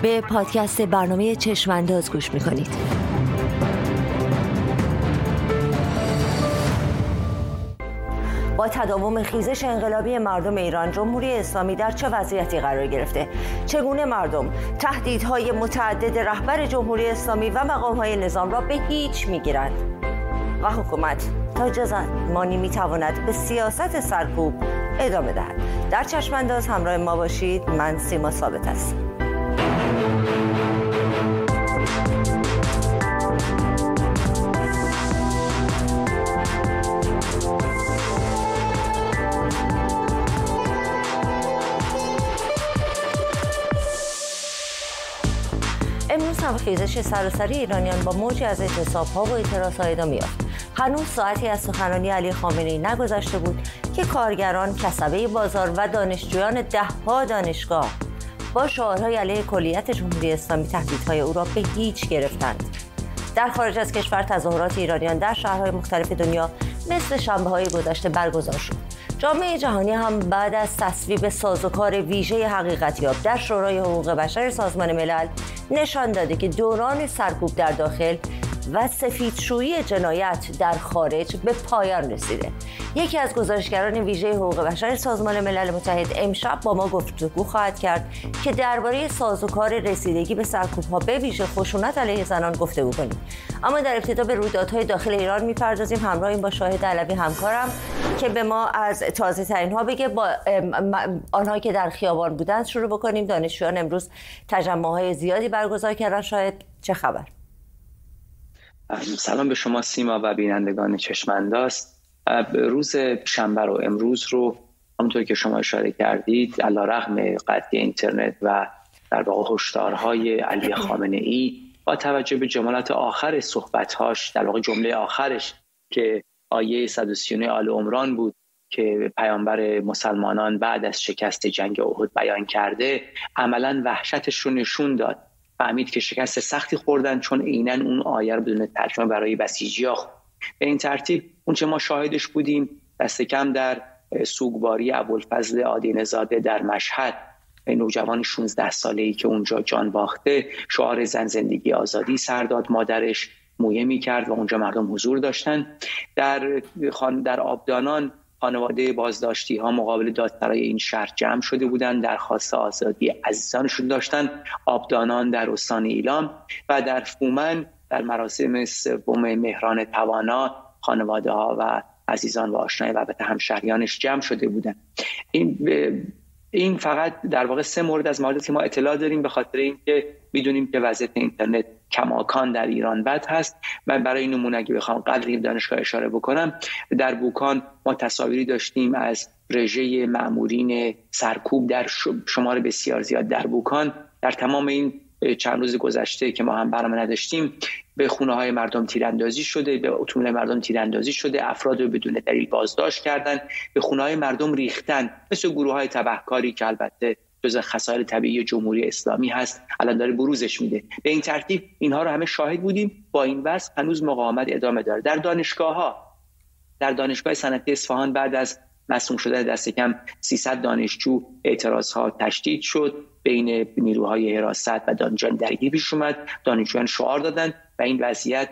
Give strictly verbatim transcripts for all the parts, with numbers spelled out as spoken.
به پادکست برنامه چشمانداز گوش میکنید. با تداوم خیزش انقلابی مردم ایران، جمهوری اسلامی در چه وضعیتی قرار گرفته؟ چگونه مردم تهدیدهای متعدد رهبر جمهوری اسلامی و مقامهای نظام را به هیچ میگیرند؟ و حکومت تا چه زمانی میتواند به سیاست سرکوب ادامه دهد؟ در چشمانداز همراه ما باشید. من سیما ثابت هستم. امروز هم خیزش سراسری ایرانیان با موجی از اعتصاب‌ها و اعتراض‌ها ادامه یافت. هنوز ساعتی از سخنرانی علی خامنه‌ای نگذشته بود که کارگران، کسبه بازار و دانشجویان ده‌ها دانشگاه با شعارهای علیه کلیت جمهوری اسلامی تهدیدهای او را به هیچ گرفتند. در خارج از کشور تظاهرات ایرانیان در شهرهای مختلف دنیا مثل شنبه‌های گذشته برگزار شد. جامعه جهانی هم بعد از تصویب سازوکار ویژه حقیقتیاب در شورای حقوق بشر سازمان ملل نشان داده که دوران سرکوب در داخل و سفیدشویی جنایت در خارج به پایان رسیده. یکی از گزارشگران ویژه حقوق بشر سازمان ملل متحد امشب با ما گفتگو خواهد کرد که درباره سازوکار رسیدگی به سرکوب‌ها به ویژه خشونت علیه زنان گفتگو کنیم. اما در ابتدا به رویدادهای داخل ایران می‌پردازیم. همراهیم با شاهد علوی همکارم که به ما از تازه‌ترین‌ها بگه. با آنها که در خیابان بودند شروع بکنیم. دانشجویان امروز تجمع‌های زیادی برگزار کردن. شاهد، چه خبر؟ سلام به شما سیما و بینندگان چشمانداز. روز شنبه رو امروز رو همونطور که شما اشاره کردید علیرغم قطع اینترنت و در واقع هشدارهای علی خامنه‌ای با توجه به جملات آخر صحبت‌هاش، در واقع جمله آخرش که آیه صد و سی و نه آل عمران بود که پیامبر مسلمانان بعد از شکست جنگ احد بیان کرده، عملاً وحشتش رو نشون داد. فهمید که شکست سختی خوردن چون عیناً اون آیه رو بدون ترجمه برای بسیجی‌ها خوند. به این ترتیب اون چه ما شاهدش بودیم دست کم در سوگواری ابوالفضل آدینه‌زاده در مشهد، نوجوان شانزده ساله‌ای که اونجا جان باخته، شعار زن زندگی آزادی سر داد، مادرش مویه می‌کرد و اونجا مردم حضور داشتن. در خان در آبدانان خانواده بازداشتی ها مقابل دادسرای این شهر جمع شده بودند، درخواست آزادی عزیزانشون داشتن. آبدانان در استان ایلام و در فومن در مراسم سوم مهران توانا خانواده ها و عزیزان و آشنای و البته همشهریانش جمع شده بودند. این این فقط در واقع سه مورد از مواردی که ما اطلاع داریم، به خاطر اینکه میدونیم که وضعیت اینترنت کماکان در ایران بد هست. من برای این نمونه اگه بخوام قدری دانشگاه اشاره بکنم، در بوکان ما تصاویری داشتیم از رژه مأمورین سرکوب در شمار بسیار زیاد در بوکان. در تمام این چند روز گذشته که ما هم برنامه نداشتیم، به خونه های مردم تیراندازی شده، به اتومبیل مردم تیراندازی شده، افراد رو بدون دلیل بازداشت کردن، به خونه های مردم ریختن، مثل گروه های تبهکاری که البته جزء خصایل طبیعی جمهوری اسلامی هست، الان داره بروزش میده. به این ترتیب اینها رو همه شاهد بودیم. با این وضع هنوز مقاومت ادامه داره. در دانشگاه ها، در دانشگاه صنعتی اصفهان بعد از مصموم شدن دست کم سیصد دانشجو اعتراض ها تشدید شد، بین نیروهای حراست و دانشجویان درگیری پیش اومد. دانشجویان شعار دادن و این وضعیت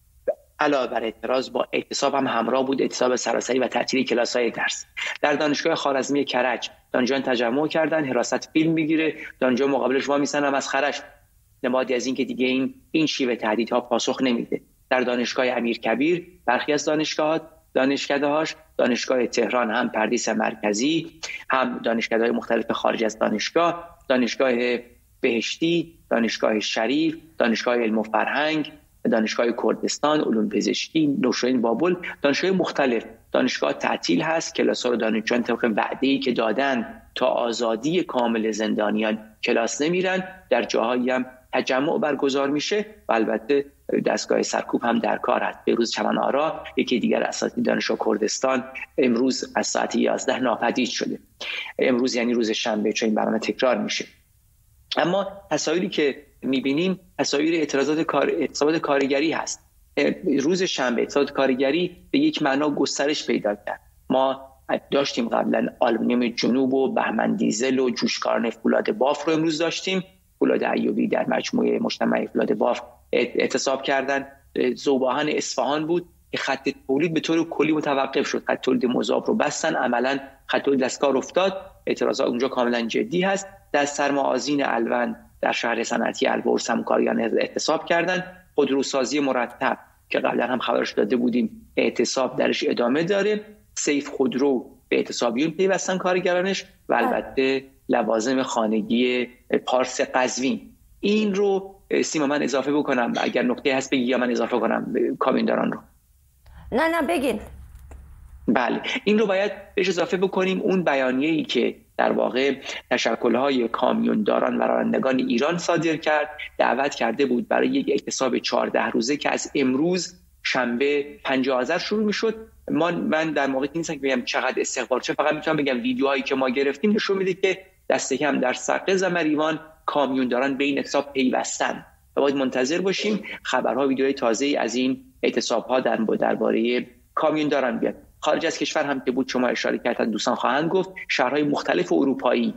علاوه بر اعتراض با اعتصاب هم همراه بود، اعتصاب سراسری و تعطیلی کلاس‌های درس. در دانشگاه خوارزمی کرج دانشجویان تجمع کردن، حراست فیلم میگیره، دانشجو مقابلش وا میسن و مسخره‌اش، نمادی از این که دیگه این این شیوه تهدیدها پاسخ نمیده. در دانشگاه امیرکبیر برخی از دانشگاه‌ها دانشکده‌هاش، دانشگاه تهران هم پردیس مرکزی، هم دانشکده‌های مختلف خارج از دانشگاه، دانشگاه بهشتی، دانشگاه شریف، دانشگاه علم و فرهنگ، دانشگاه کردستان، علوم پزشکی، نوشین بابل، دانشگاه مختلف. دانشگاه تعطیل هست، کلاس‌ها رو دانشجویان طبق وعده‌ای که دادن تا آزادی کامل زندانیان کلاس نمیرن. در جاهایی هم تجمع برگزار میشه و البته دستگاه سرکوب هم در کار هست. به روز چمن آرا، یکی دیگر اساتید دانشگاه کردستان، امروز از ساعت یازده ناپدید شده. امروز یعنی روز شنبه، چون این برنامه تکرار میشه. اما تصاویری که میبینیم تصاویر اعتراضات کار اعتصابات کارگری هست. روز شنبه اعتصابات کارگری به یک معنا گسترش پیدا کرد. ما داشتیم قبلا آلومینیوم جنوب و بهمن دیزل و جوشکاران فولاد باف رو امروز داشتیم. فولاد ایوبی در مجموعه مجتمع فولاد باف اعتصاب کردند. ذوباهن اصفهان بود که خط تولید به طور کلی متوقف شد، خط تولید مذاب رو بستن، عملا خط تولید از کار افتاد. اعتراضات اونجا کاملا جدی هست. در سرمآذین الون در شهر صنعتی البرز هم کارگران اعتصاب کردند. خودروسازی مرتب که قبلا هم خبرش داده بودیم اعتصاب درش ادامه داره. سیف خودرو به اعتصابیون پیوستن کارگرانش و البته لوازم خانگی پارس قزوین. این رو سیما من اضافه بکنم اگر نکته هست بگی یا من اضافه کنم کامیونداران رو؟ نه نه بگین. بله این رو باید بهش اضافه بکنیم اون بیانیه‌ای که در واقع تشکل‌های کامیونداران و رانندگان ایران صادر کرد، دعوت کرده بود برای یک اعتصاب چهارده روزه که از امروز شنبه پنجاه آذر شروع می‌شد. ما من در موقعی نیستم که بگم چقدر استقبال چه، فقط میتونم بگم ویدیوهایی که ما گرفتیم نشون میده که دست کم در سقز و مریوان کامیونداران به این اعتصاب پیوستن و باید منتظر باشیم خبرها ویدیوهای تازه‌ای از این اعتصاب‌ها در درباره کامیونداران بیاد. خارج از کشور هم که بود شما اشاره کردن دوستان خواهند گفت شهرهای مختلف اروپایی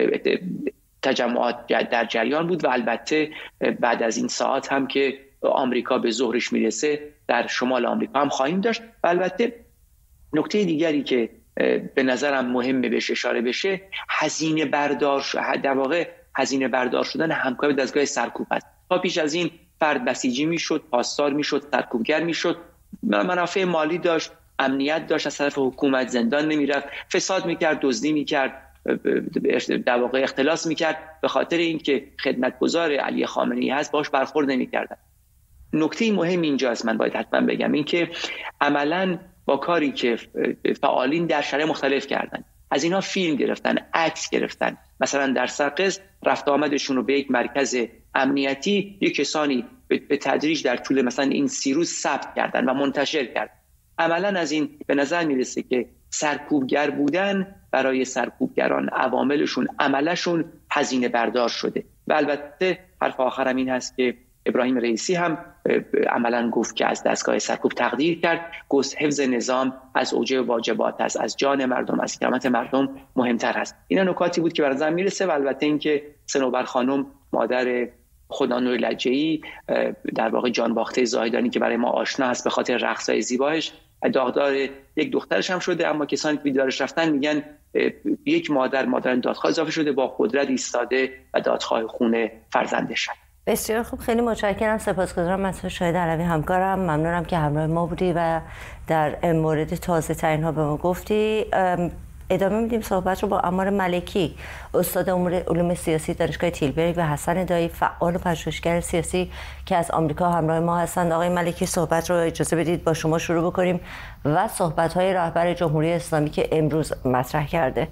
تجمعات در جریان بود و البته بعد از این ساعت هم که آمریکا به ظهرش میرسه در شمال آمریکا هم خواهیم داشت. و البته نکته دیگری که به نظرم مهمه بهش اشاره بشه هزینه بردار در واقع هزینه بردار شدن همکاری دستگاه سرکوب است. تا پیش از این فرد بسیجی میشد، پاسدار میشد، سرکوبگر میشد، منافع مالی داشت، امنیت داشت، از طرف حکومت زندان نمیرفت، فساد میکرد، دزدی میکرد، در واقع اختلاس میکرد. به خاطر اینکه خدمتگزار علی خامنه‌ای هست باش برخورد نمیکردن. نکته مهم اینجاست من باید حتما بگم این که عملاً با کاری که فعالین در شهرهای مختلف کردن از اینا فیلم گرفتن، عکس گرفتن، مثلا در سقز رفت آمدشون رو به یک مرکز امنیتی یک کسانی به تدریج در طول مثلا این سی روز ثبت کردن و منتشر کردن. عملا از این به نظر میرسه که سرکوبگر بودن برای سرکوبگران عواملشون عملشون هزینه بردار شده. و البته حرف آخرم این هست که ابراهیم رئیسی هم عملا گفت که از دستگاه سرکوب تقدیر کرد، گفت حفظ نظام از اوج واجبات است، از جان مردم، از کرامت مردم مهمتر هست. اینا نکاتی بود که به نظر میرسه. و البته اینکه صنوبر خانم مادر خدانوی لجه‌ای در واقع جان باخته زاهدانی که برای ما آشنا هست به خاطر رقص‌های زیبایش داغدار یک دخترش هم شده، اما کسانی که بیدارش رفتن میگن یک مادر مادر دادخواه اضافه شده با قدرت ایستاده و دادخواه خون فرزندش. بسیار خوب، خیلی متشکرم، سپاسگزارم از شاهد علوی همکارم. ممنونم که همراه ما بودی و در مورد تازه ترین ها به ما گفتی. ادامه میدیم صحبت رو با عمار ملکی، استاد امور علوم سیاسی دانشگاه تیلبرگ و حسن دایی، فعال و پژوهشگر سیاسی که از آمریکا همراه ما هستند. آقای ملکی صحبت رو اجازه بدید با شما شروع بکنیم و صحبت‌های رهبر جمهوری اسلامی که امروز مطرح کرده.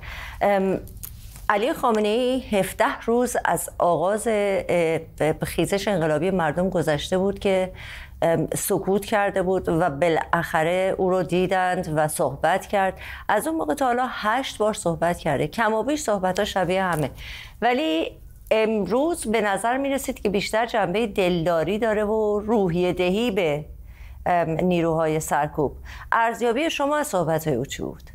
علی خامنه‌ای هفده روز از آغاز خیزش انقلابی مردم گذشته بود که سکوت کرده بود و بالاخره او رو دیدند و صحبت کرد. از اون موقع تا حالا هشت بار صحبت کرده، کم و بیش صحبت‌ها شبیه همه، ولی امروز به نظر می‌رسید که بیشتر جنبه دلداری داره و روحیه دهی به نیروهای سرکوب. ارزیابی شما از صحبت‌های او چی بود؟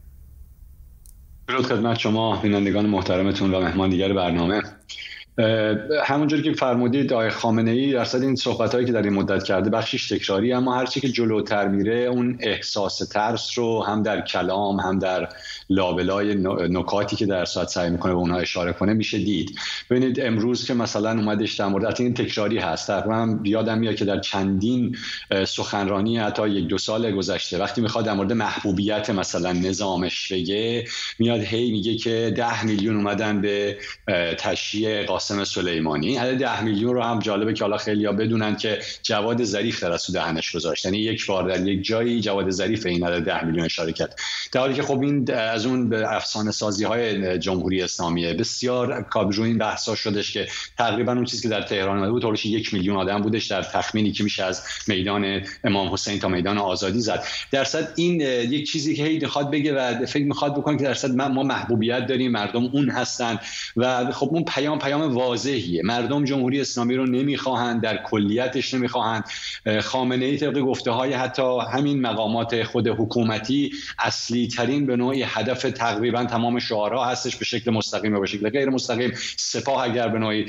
درود خدمت شما بینندگان محترمتون و مهمان دیگر برنامه. همونجوری که فرمودید آقای خامنه‌ای درصد این صحبت‌هایی که در این مدت کرده بخشش تکراری، اما هر چی که جلوتر میره اون احساس ترس رو هم در کلام هم در لابلای نکاتی که در ساعت سعی میکنه به اونها اشاره کنه میشه دید. ببینید امروز که مثلا اومدش در مورد این تکراری هست، تقریبا یادم میاد که در چندین سخنرانی حتی یک دو سال گذشته وقتی میخواد در مورد محبوبیت مثلا نظامش بگه میاد هی میگه که ده میلیون اومدن به تشییع قاسم سلیمانی. این عدد ده میلیون رو هم جالبه که حالا خیلی‌ها بدونن که جواد ظریف در از دهنش گذاشت، یعنی یک بار در یک جایی جواد ظریف این عدد ده میلیون اشاره کرد، در حالی که خب این از اون به افسانه سازی های جمهوری اسلامیه. بسیار کابجو این بحثا شدش که تقریبا اون چیزی که در تهران اومده بود حدود یک میلیون آدم بودش در تخمینی که میشه از میدان امام حسین تا میدان آزادی زد. درصد این یک چیزی که هی میخواد بگه و فکر میخواد بکنه که درصد ما محبوبیت داریم، مردم اون هستن و خب اون پیام پیام واضحیه. مردم جمهوری اسلامی رو نمیخواهند، در کلیتش نمیخواهند. خامنه ای طبق گفته های حتی همین مقامات خود حکومتی اصلی ترین به نوعی هدف تقریبا تمام شعارها هستش، به شکل مستقیم و به شکل غیر مستقیم. سپاه اگر به نوعی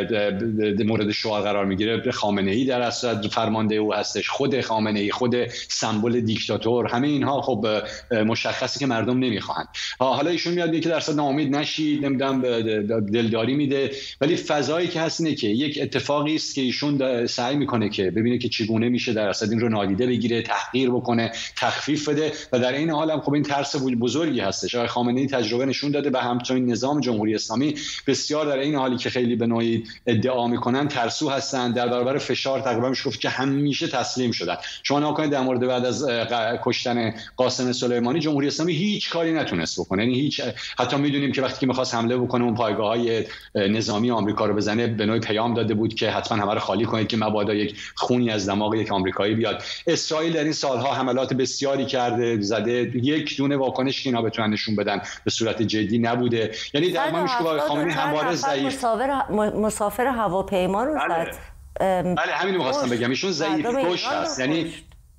مورد شعار قرار میگیره، خامنه ای در اصل فرمانده او هستش، خود خامنه ای، خود سمبل دیکتاتور، همه اینها خب مشخصه که مردم نمیخواهند. حالا ایشون میاد میگه که درصد ناامید نشید، نمیدونم دلداری میده، ولی فضایی که هست اینه که یک اتفاقی است که ایشون سعی میکنه که ببینه که چگونه میشه در اصل این رو نادیده بگیره، تحقیر بکنه، تخفیف بده و در این حال هم خب این ترس بزرگی هستش. آقای خامنه‌ای تجربه نشون داده و همچنین نظام جمهوری اسلامی بسیار در این حالی که خیلی به نوعی ادعا میکنن ترسو هستن، در برابر فشار تقریبا میشه گفت که همیشه تسلیم شدن. شما نگاه کنید در مورد بعد از کشتن قاسم سلیمانی جمهوری اسلامی هیچ کاری نتونست بکنه، یعنی هیچ، حتی میدونیم که وقتی که می‌خواست حمله بکنه اون پایگاه‌های نظامی آمریکا رو بزنه به نوعی پیام داده بود که حتما همه رو خالی کنید که مبادا یک خونی از دماغ یک آمریکایی بیاد. اسرائیل در این سالها حملات بسیاری کرده، زده، یک دونه واکنش که اینا بتونن نشون بدن به صورت جدی نبوده. یعنی در واقع میشه که خامنه‌ای همواره ضعیف مسافر مسافر هواپیما رو زد. بله همین رو می‌خواستم بگم، ایشون ضعیف کش هست. یعنی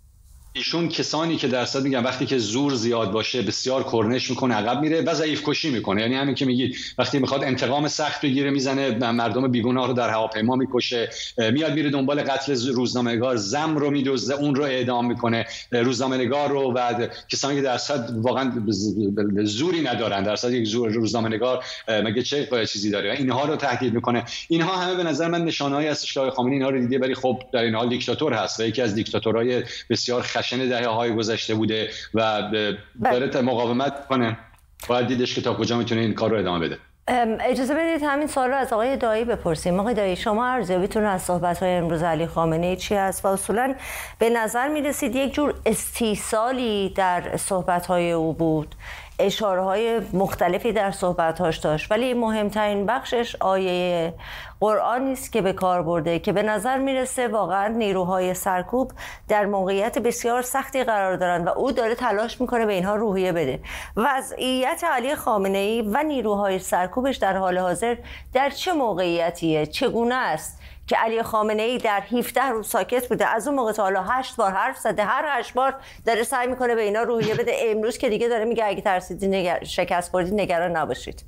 ایشون کسانی که درصد میگن وقتی که زور زیاد باشه بسیار کرنش میکنه، عقب میره و ضعیف کشی میکنه. یعنی همین که میگید وقتی میخواد انتقام سخت بگیره میزنه مردم بیگناه رو در هواپیما میکشه، میاد میره دنبال قتل روزنامه‌نگار، زم رو میدزده، اون رو اعدام میکنه، روزنامه‌نگار رو و کسانی که درصد واقعا زوری ندارن، درصد یک زور روزنامه‌نگار مگه چه چیزی داره، اینها رو تهدید میکنه. اینها همه به نظر من نشانه‌ای هستش که آقای خامنه‌ای اینها رو دیده، ولی خب در این حال دیکتاتور هست و یکی از دیکتاتورهای بسیار خشن دهه‌های گذشته بوده و داره مقاومت کنه. باید دیدش که تا کجا میتونه این کار رو ادامه بده. اجازه بدید همین سوال رو از آقای دایی بپرسیم. آقای دایی، شما ارزیابیتون از صحبت‌های امروز علی خامنه‌ای چی است و اصولاً به نظر می‌رسید یک جور استیصالی در صحبت‌های او بود، اشاره‌های مختلفی در صحبت‌هاش داشت، ولی مهمترین بخشش آیه قرآنی است که به کار برده که به نظر میرسه واقعا نیروهای سرکوب در موقعیت بسیار سختی قرار دارن و او داره تلاش میکنه به اینها روحیه بده. وضعیت علی خامنه‌ای و نیروهای سرکوبش در حال حاضر در چه موقعیتیه؟ چگونه است که علی خامنه‌ای در هفده روز ساکت بوده، از اون موقع تا حالا هشت بار حرف زده، هر هشت بار داره سعی میکنه به اینا روحیه بده، امروز که دیگه داره میگه اگه ترسیدی نگر... شکست خوردید نگران نباشید.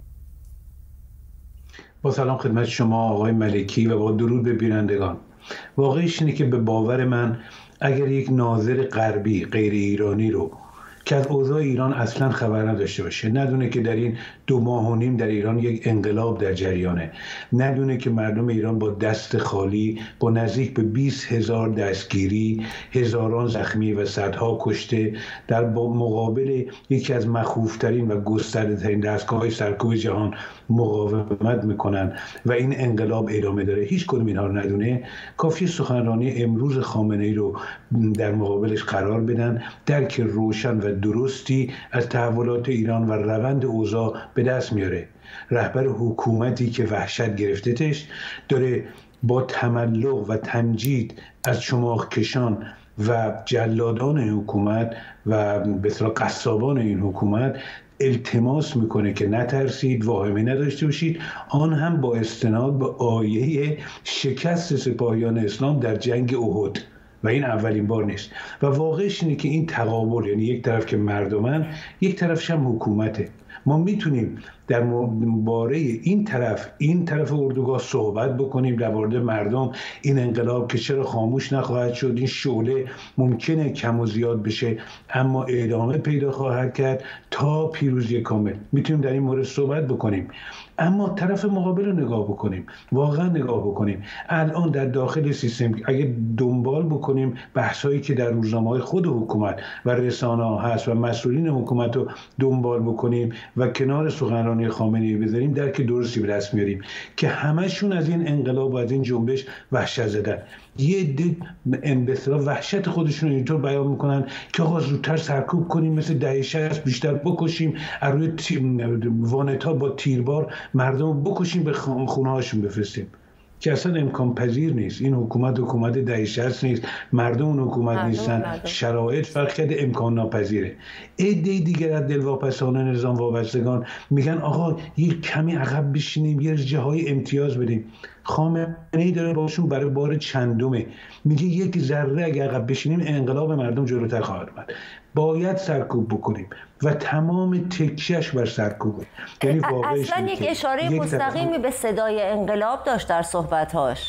با سلام خدمت شما آقای ملکی و با درود به بینندگان. واقعیش اینه که به باور من اگر یک ناظر غربی غیر ایرانی رو که از اوضاع ایران اصلا خبر نداشته باشه، ندونه که در این دو ماه و نیم در ایران یک انقلاب در جریانه، ندونه که مردم ایران با دست خالی، با نزدیک به بیست هزار دستگیری، هزاران زخمی و صدها کشته در مقابل یکی از مخوفترین و گسترده‌ترین دستگاه‌های سرکوب جهان مقاومت میکنن و این انقلاب ادامه داره، هیچ کدوم اینها رو ندونه، کافی سخنرانی امروز خامنه‌ای رو در مقابلش قرار بدن، درک روشن و درستی از تحولات ایران و روند اوضاع به دست میاره. رهبر حکومتی که وحشت گرفتتش داره با تملق و تمجید از چماق کشان و جلادان حکومت و به اصطلاح قصابان این حکومت التماس میکنه که نترسید، واهمه نداشته باشید، آن هم با استناد به آیه شکست سپاهیان اسلام در جنگ احد و این اولین بار نیست. و واقعش اینه که این تقابل، یعنی یک طرف که مردمن، یک طرفش هم حکومته. ما میتونیم در باره این طرف این طرف اردوگاه صحبت بکنیم در مورد مردم، این انقلاب که چرا خاموش نخواهد شد، این شعله ممکنه کم و زیاد بشه اما ادامه پیدا خواهد کرد تا پیروزی کامل. میتونیم در این مورد صحبت بکنیم، اما طرف مقابل رو نگاه بکنیم، واقعا نگاه بکنیم. الان در داخل سیستم اگه دنبال بکنیم بحثایی که در روزنامه‌های خود حکومت و رسانه‌ها هست و مسئولین حکومت رو دنبال بکنیم و کنار سخنرانی خامنه‌ای بذاریم، درک درستی به دست میاریم که همشون از این انقلاب و از این جنبش وحشت زدن. یه عده به اصطلاح وحشت خودشون رو اینطور بیان میکنن که آقا زودتر سرکوب کنیم، مثل دهه شصت بیشتر بکشیم، از روی وانت‌ها با تیربار مردم بکشیم، به خونه هاشون بفرستیم. که اصلا امکان پذیر نیست. این حکومت حکومت دهه شصت نیست، مردم اون حکومت مردم نیستن، مردم. شرایط فرق کرده، امکان ناپذیره. عده دیگر از دلواپسان نظام وابستگان میگن آقا یک کمی عقب بشینیم، یه جاهای امتیاز بدیم. خامنه‌ای داره باشون برای بار چندمه میگه یک ذره اگه عقب بشینیم انقلاب مردم جلوتر خواهد اومد، باید سرکوب بکنیم و تمام تکیه‌اش بر سرکوبه. یعنی اصلا یک اشاره یک مستقیمی به صدای انقلاب داشت در صحبت‌هاش.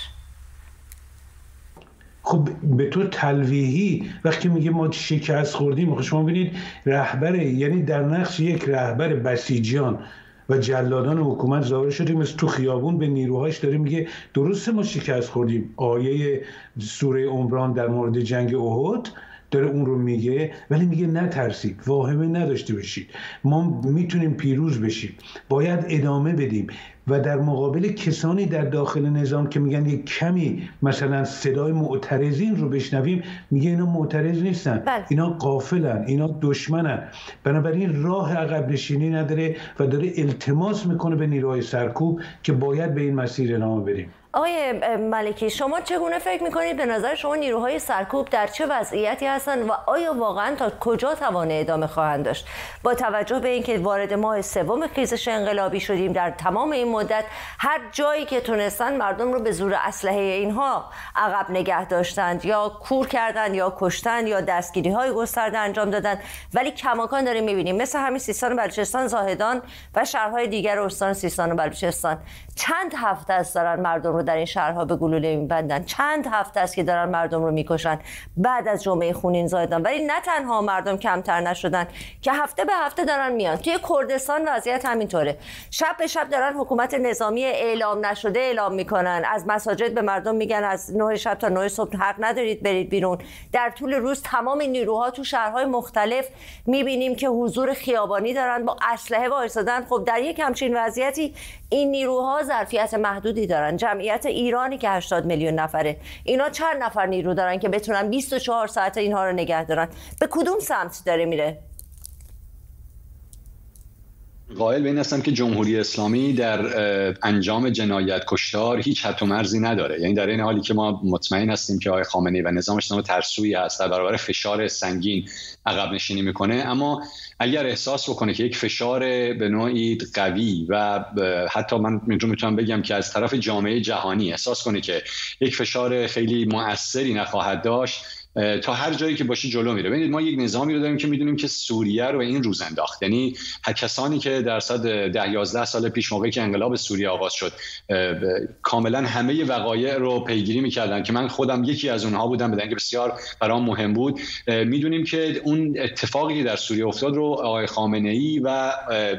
خب به طور تلویحی وقتی میگه ما شکست خوردیم، شما ببینید رهبر، یعنی در نقش یک رهبر بسیجیان و جلادان حکومت ظاهر شده، مثل تو خیابون به نیروهاش داره میگه درسته ما شکست خوردیم. آیه سوره عمران در مورد جنگ احد داره اون رو میگه، ولی میگه نترسید، واهمه نداشته باشید، ما میتونیم پیروز بشیم، باید ادامه بدیم. و در مقابل کسانی در داخل نظام که میگن یک کمی مثلا صدای معترضین رو بشنویم، میگه اینا معترض نیستن، بله. اینا غافلن، اینا دشمنن. بنابراین راه عقب نشینی نداره و داره التماس میکنه به نیروهای سرکوب که باید به این مسیر ادامه بریم. آقای ملکی، شما چگونه فکر میکنید؟ به نظر شما نیروهای سرکوب در چه وضعیتی هستند و آیا واقعا تا کجا توان ادامه خواهند داشت؟ با توجه به اینکه وارد ماه سوم خیزش انقلابی شدیم، در تمام این مدت هر جایی که تونستن مردم رو به زور اسلحه اینها عقب نگه داشتند، یا کور کردند یا کشتند یا دستگیری های گسترده انجام دادند، ولی کماکان داریم میبینیم مثل همین سیستان و بلوچستان، زاهدان و شهرهای دیگر استان سیستان و بلوچستان چند هفته است دارن مردم رو در این شهرها به گلوله میبندن، چند هفته است که دارن مردم رو میکشن بعد از جمعه خونین زاهدان. ولی نه تنها مردم کمتر نشدن که هفته به هفته دارن میان. توی کردستان وضعیت همینطوره، شب به شب دارن حکومت نظامی اعلام نشده اعلام میکنن، از مساجد به مردم میگن از نه شب تا نه صبح حق ندارید برید بیرون. در طول روز تمام نیروها تو شهرهای مختلف میبینیم که حضور خیابانی دارن، با اسلحه وایسادن. خب در یک همچین وضعیتی این نیروها ظرفیت محدودی دارن. جمعیت ایرانی که هشتاد میلیون نفره، اینا چند نفر نیرو دارن که بتونن بیست و چهار ساعت اینها رو نگه دارن؟ به کدوم سمت داره میره؟ قائل به این هستم که جمهوری اسلامی در انجام جنایت کشتار هیچ حد و مرزی نداره. یعنی در این حالی که ما مطمئن هستیم که آقای خامنه‌ای و نظام اسلامی ترسویی هست، در برابر فشار سنگین عقب نشینی میکنه، اما اگر احساس بکنه که یک فشار به نوعی قوی و حتی من میتونم بگم که از طرف جامعه جهانی احساس کنه که یک فشار خیلی مؤثری نخواهد داشت، تا هر جایی که باشه جلو میره. ببینید ما یک نظامی رو داریم که میدونیم که سوریه رو به این روز انداخت. یعنی کسانی که در صد ده یازده سال پیش موقعی که انقلاب سوریه آغاز شد کاملا همه وقایع رو پیگیری میکردن که من خودم یکی از اونها بودم، بدون که بسیار برام مهم بود، میدونیم که اون اتفاقی که در سوریه افتاد رو آقای خامنه‌ای و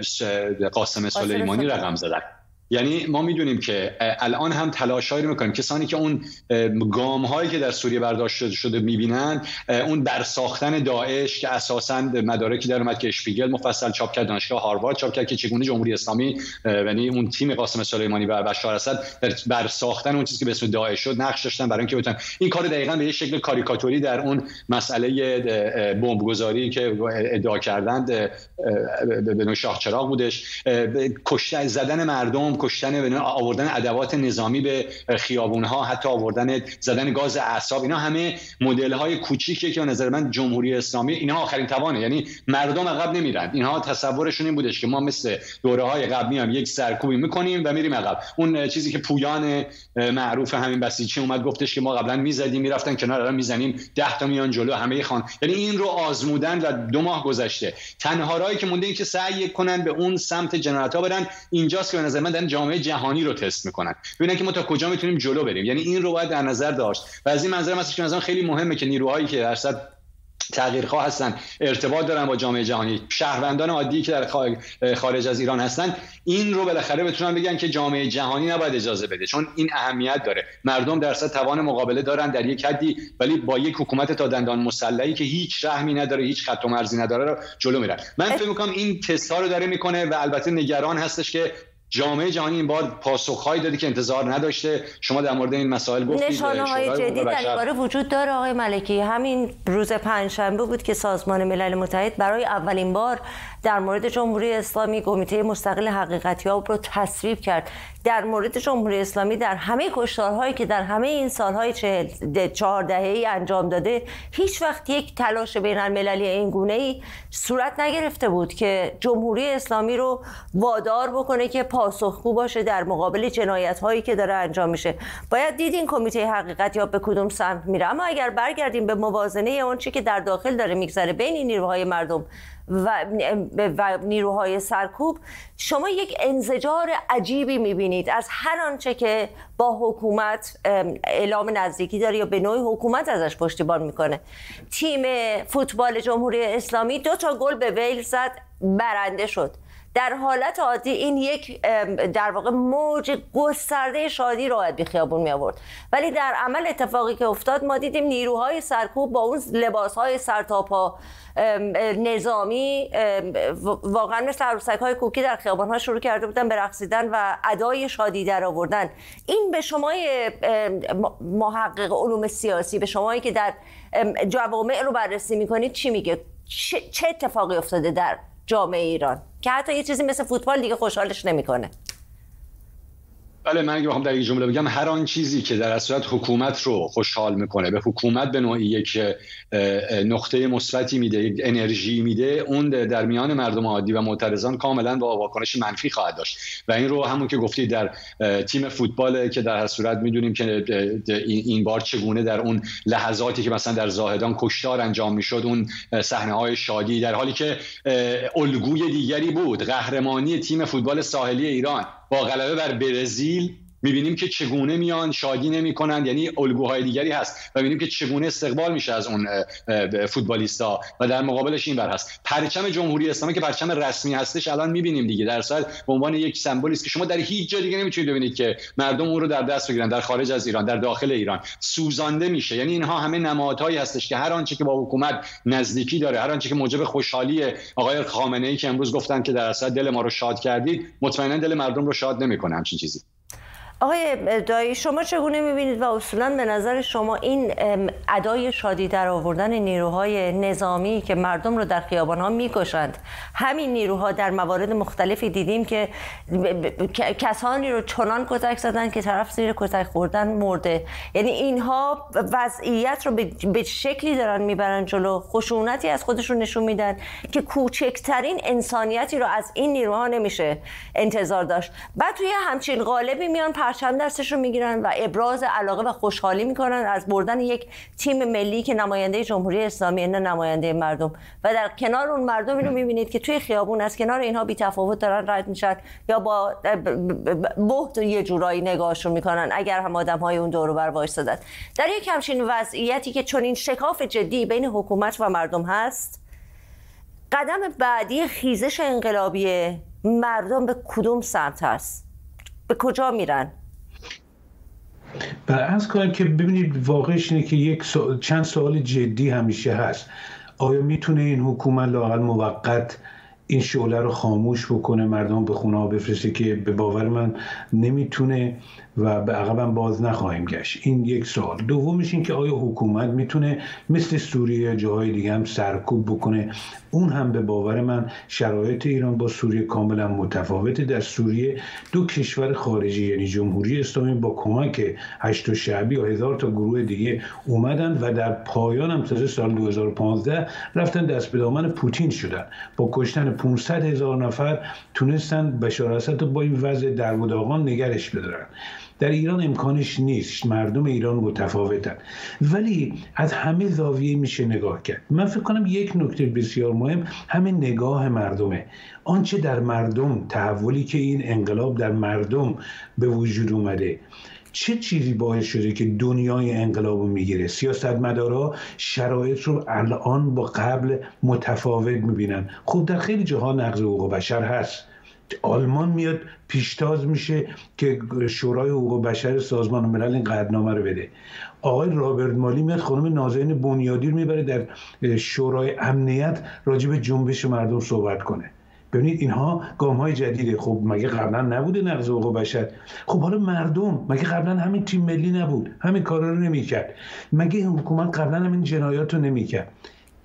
قاسم سلیمانی رقم زدن. یعنی ما میدونیم که الان هم تلاشایی رو میکنیم، کسانی که اون گام‌هایی که در سوریه برداشته شده میبینن، اون برساختن داعش که اساساً مدارکی در اومد که اشپیگل مفصل چاپ کرد، دانشگاه هاروارد چاپ کرد که چگونه جمهوری اسلامی یعنی اون تیم قاسم سلیمانی و بشار اسد در برساختن اون چیزی که به اسم داعش شد نقش داشتن برای اینکه بتونن این کار دقیقاً به یک شکل کاریکاتوری در اون مسئله بمبگذاری که ادعا کردند به نوع شاه چراغ بودش، کشتن زدن مردم، کشتن، آوردن ادوات نظامی به خیابون‌ها، حتی آوردن زدن گاز اعصاب، اینا همه مدل‌های کوچیکیه که به نظر من جمهوری اسلامی اینا آخرین توانه. یعنی مردم عقب نمیرن، اینها تصورشون این بودش که ما مثل دوره‌های قبلی هم یک سرکوبی می‌کنیم و میریم عقب. اون چیزی که پویان معروف همین بسیجی اومد گفتش که ما قبلا میزدیم میرفتن کنار، الان میزنیم ده تا میان جلو همه خان. یعنی این رو آزمودن و دو ماه گذشته. تنها راهی که مونده این که سعی کنن به اون سمت جنایت‌ها برن. اینجاست که به نظر من جامعه جهانی رو تست میکنن، ببینن که ما تا کجا میتونیم جلو بریم. یعنی این رو باید در نظر داشت و از این منظر هست که مثلا خیلی مهمه که نیروهایی که درصد تغییرخواه هستن، ارتباط دارن با جامعه جهانی، شهروندان عادی که در خارج از ایران هستن، این رو بالاخره بتونن بگن که جامعه جهانی نباید اجازه بده، چون این اهمیت داره. مردم درصد توان مقابله دارن در یک حدی، ولی با یک حکومت تا دندان مسلحی که هیچ رحمی نداره، هیچ خط و مرزی نداره رو جلو میرن. من فکر میکنم این تست ها رو داره میکنه و البته نگران هستش که جامعه جهانی این بار پاسخهایی دادی که انتظار نداشته. شما در مورد این مسائل گفتید، نشانه‌های جدی در این باره وجود داره آقای ملکی. همین روز پنجشنبه بود که سازمان ملل متحد برای اولین بار در مورد جمهوری اسلامی کمیته مستقل حقیقتیاب رو تصویب کرد. در مورد جمهوری اسلامی در همه کشتارهایی که در همه این سالهای چهار دهه‌ای انجام داده هیچ وقت یک تلاش بین المللی این گونه‌ای صورت نگرفته بود که جمهوری اسلامی رو وادار بکنه که پاسخگو باشه در مقابل جنایت‌هایی که داره انجام میشه. باید دید این کمیته حقیقتیاب به کدوم سمت میره. اما اگر برگردیم به موازنه اون چیزی که در داخل داره میگذره بین نیروهای مردم و, و نیروهای سرکوب، شما یک انزجار عجیبی میبینید از هر آنچه که با حکومت اعلام نزدیکی داره یا به نوعی حکومت ازش پشتیبان میکنه. تیم فوتبال جمهوری اسلامی دو تا گل به ویلز زد، برنده شد. در حالت عادی این یک در واقع موج گسترده شادی رو باید به خیابون می آورد، ولی در عمل اتفاقی که افتاد ما دیدیم نیروهای سرکوب با اون لباسهای سرتاپا نظامی واقعا مثل عروسک‌های کوکی در خیابان‌ها شروع کرده بودن به رقصیدن و ادای شادی در آوردن. این به شما محقق علوم سیاسی، به شمایی که در جوامع رو بررسی می‌کنید چی میگه؟ چه اتفاقی افتاده در جامعه ایران که حتی یه چیزی مثل فوتبال دیگه خوشحالش نمیکنه؟ بله، من اگه بخوام در یک جمله بگم، هر آن چیزی که در اصل حکومت رو خوشحال میکنه، به حکومت به نوعی یک نقطه مثبتی میده، یک انرژی میده، اون در میان مردم عادی و معترضان کاملا با واکنش منفی خواهد داشت. و این رو همون که گفتید در تیم فوتبال که در هر صورت میدونیم که این بار چگونه در اون لحظاتی که مثلا در زاهدان کشتار انجام میشد، اون صحنه‌های شادی، در حالی که الگوی دیگری بود، قهرمانی تیم فوتبال ساحلی ایران با غلبه بر برزیل، می‌بینیم که چگونه میان شادی نمی‌کنند. یعنی الگوهای دیگری هست و می‌بینیم که چگونه استقبال میشه از اون فوتبالیستا و در مقابلش این بر هست پرچم جمهوری اسلامی که پرچم رسمی هستش. الان می‌بینیم دیگه در اصل به عنوان یک سمبولی است که شما در هیچ جا دیگه نمی‌تونید ببینید که مردم اون رو در دست بگیرن، در خارج از ایران، در داخل ایران سوزانده میشه. یعنی اینها همه نمادهایی هستش که هر آنچه که با حکومت نزدیکی داره، هر آنچه که موجب خوشحالی آقای خامنه‌ای که امروز گفتن که در اصل دل ما رو شاد کردید، مطمئنا دل مردم رو شاد نمی‌کنه همچین چیزی. آقای دایی، شما چگونه می‌بینید و اصولاً به نظر شما این ادای شادی در آوردن نیروهای نظامی که مردم رو در خیابان‌ها می‌کشند، همین نیروها در موارد مختلفی دیدیم که کسانی رو چنان کتک زدن که طرف زیر کتک خوردن مرده، یعنی اینها وضعیت رو به شکلی دارن میبرن جلو، خشونتی از خودشون نشون میدن که کوچکترین انسانیتی رو از این نیروها نمیشه انتظار داشت. بعد توی همچین قالبی میان پرچم دستش رو میگیرن و ابراز علاقه و خوشحالی میکنن از بردن یک تیم ملی که نماینده جمهوری اسلامی، نه نماینده مردم. و در کنار اون مردمی رو میبینید که توی خیابون از کنار اینها بی تفاوت دارن رد میشن یا با بهت یه جورایی نگاهشون میکنن اگر هم آدم‌های اون دور و بر وایسادن. در یک همچین وضعیتی که چون این شکاف جدی بین حکومت و مردم هست، قدم بعدی خیزش انقلابی مردم به کدوم سمت هست؟ به کجا میرن؟ بله، از کنم که ببینید واقعش اینه که یک سوال، چند سوال جدی همیشه هست. آیا میتونه این حکومت لااقل موقت این شعله رو خاموش بکنه، مردم به خونه ها بفرسته؟ که به باور من نمیتونه و به عقبم باز نخواهیم گشت. این یک سوال. دومش این که آیا حکومت میتونه مثل سوریه یا جاهای دیگه هم سرکوب بکنه؟ اون هم به باور من شرایط ایران با سوریه کاملا متفاوته. در سوریه دو کشور خارجی یعنی جمهوری اسلامی با کمک هشت شعبی و هزار تا گروه دیگه اومدن و در پایان هم تازه سال دو هزار و پانزده رفتن دست به دامن پوتین شدن. با کشتن پانصد هزار نفر تونستن بشار اسد رو با این وضع درب و داغان نگرش بدارن. در ایران امکانش نیست، مردم ایران متفاوتن، ولی از همه زاویه میشه نگاه کرد. من فکر کنم یک نکته بسیار مهم همین نگاه مردمه. آنچه در مردم، تحولی که این انقلاب در مردم به وجود اومده، چه چیزی باعث شده که دنیای انقلاب رو میگیره؟ سیاستمدارا شرایط رو الان با قبل متفاوت میبینن. خب در خیلی جاها نقض حقوق بشر هست. آلمان میاد پیشتاز میشه که شورای حقوق بشر سازمان ملل این قطعنامه رو بده. آقای رابرت مالی میاد خانم نازنین بنیادی رو میبره در شورای امنیت راجع به جنبش مردم صحبت کنه. ببینید اینها گام‌های جدیده. خب مگه قبلا نبوده نقض حقوق بشر؟ خب حالا مردم مگه قبلا همین تیم ملی نبود؟ همین کارا رو نمیکرد؟ مگه حکومت قبلا همین جنایات رو نمیکرد؟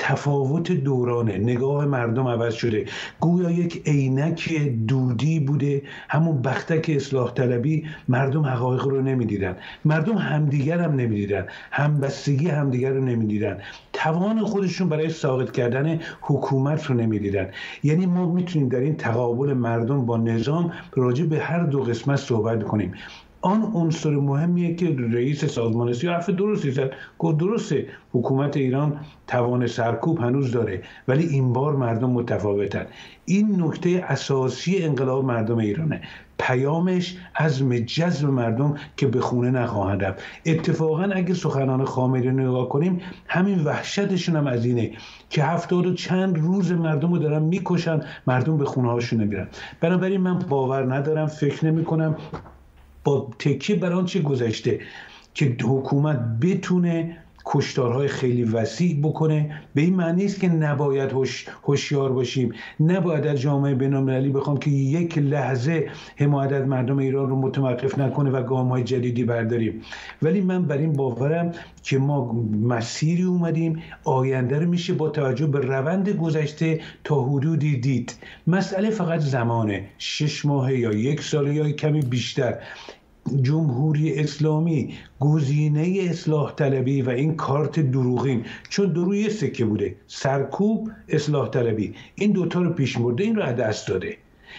تفاوت دورانه، نگاه مردم عوض شده، گویا یک عینک دودی بوده، همون بختک اصلاح طلبی. مردم حقایق رو نمیدیدن، مردم همدیگر هم نمیدیدن، همبستگی همدیگر رو نمیدیدن، توان خودشون برای ساقط کردن حکومت رو نمیدیدن. یعنی ما میتونیم در این تقابل مردم با نظام راجع به هر دو قسمت صحبت کنیم. آن عنصر مهمیه که رئیس سازمان سیا حرف درستی زد، گفت درسته حکومت ایران توان سرکوب هنوز داره، ولی این بار مردم متفاوتن. این نکته اساسی انقلاب مردم ایرانه، پیامش عزم جذب مردم که به خونه نخواهند رفت. اتفاقا اگه سخنان خامنه‌ای رو نگاه کنیم، همین وحشتشون هم از اینه که هفتاد و چند روز مردم رو دارن میکشن، مردم به خونه هاشون نمیرن. بنابراین من باور ندارم، فکر نمی کنم با تکیه بر آنچه گذشته که حکومت بتونه کشتارهای خیلی وسیع بکنه. به این معنی است که نباید هوشیار باشیم، نباید از جامعه بین‌المللی بخوام که یک لحظه حمایت از مردم ایران رو متوقف نکنه و گام‌های جدیدی برداریم. ولی من بر این باورم که ما مسیری اومدیم، آینده رو میشه با توجه به روند گذشته تا حدودی دید. مسئله فقط زمانه، شش ماه یا یک سال یا کمی بیشتر. جمهوری اسلامی گزینه اصلاح طلبی و این کارت دروغین، چون دروی سکه بوده، سرکوب، اصلاح طلبی، این دوتا رو پیش برده، این رو از دست داده.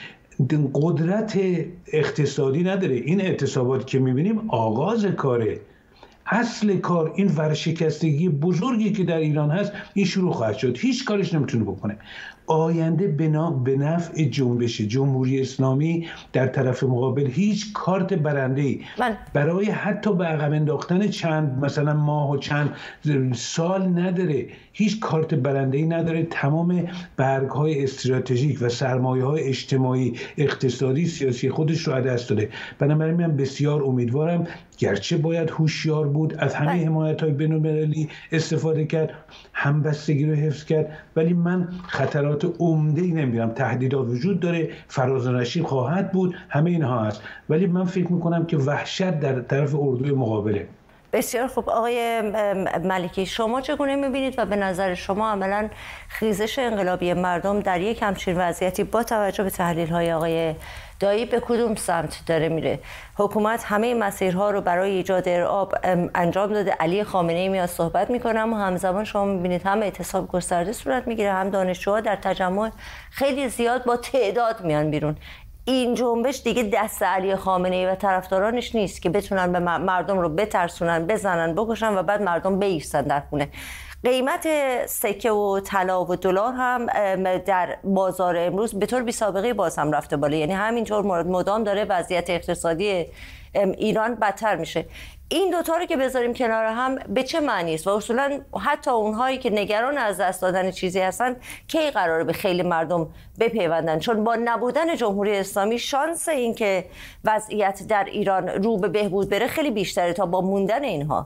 قدرت اقتصادی نداره. این اعتصابات که میبینیم آغاز کاره، اصل کار این ورشکستگی بزرگی که در ایران هست این شروع خواهد شد. هیچ کارش نمیتونه بکنه. آینده به نفع جنبش جمهوری اسلامی در طرف مقابل هیچ کارت برنده‌ای من... برای حتی به عقب انداختن چند مثلا ماه و چند سال نداره. هیچ کارت برنده‌ای نداره. تمام برگ‌های استراتژیک و سرمایه‌های اجتماعی، اقتصادی، سیاسی خودش رو از دست داده. بنابراین من بسیار امیدوارم، گرچه باید هوشیار بود، از همه حمایت‌های بین‌المللی استفاده کرد، همبستگی رو حفظ کرد، ولی من خطرات عمده‌ای نمی‌بینم. تهدیدات وجود داره، فراز و نشیب خواهد بود، همه اینها هست، ولی من فکر می‌کنم که وحشت در طرف اردوی مقابله. بسیار خوب. آقای ملکی، شما چگونه می‌بینید و به نظر شما عملاً خیزش انقلابی مردم در یک همچین وضعیتی با توجه به تحلیل‌های آقای دایی به کدوم سمت داره میره؟ حکومت همه مسیرها رو برای ایجاد ارعاب انجام داده، علی خامنه‌ای میاد صحبت میکنه، اما همزمان شما میبینید هم اعتصاب گسترده صورت میگیره، هم دانشجوها در تجمع خیلی زیاد با تعداد میان بیرون. این جنبش دیگه دست علی خامنه‌ای و طرفدارانش نیست که بتونن به مردم رو بترسونن، بزنن، بکشن و بعد مردم بایستن در خونه. قیمت سکه و طلا و دلار هم در بازار امروز به طور بی سابقه باز هم رفته بالا، یعنی همینطور مدام داره وضعیت اقتصادی ایران بدتر میشه. این دوتا رو که بذاریم کنار هم به چه معنی است و اصولا حتی اونهایی که نگران از دست دادن چیزی هستن کی قراره به خیلی مردم بپیوندن؟ چون با نبودن جمهوری اسلامی شانس این که وضعیت در ایران رو به بهبود بره خیلی بیشتره تا با موندن اینها.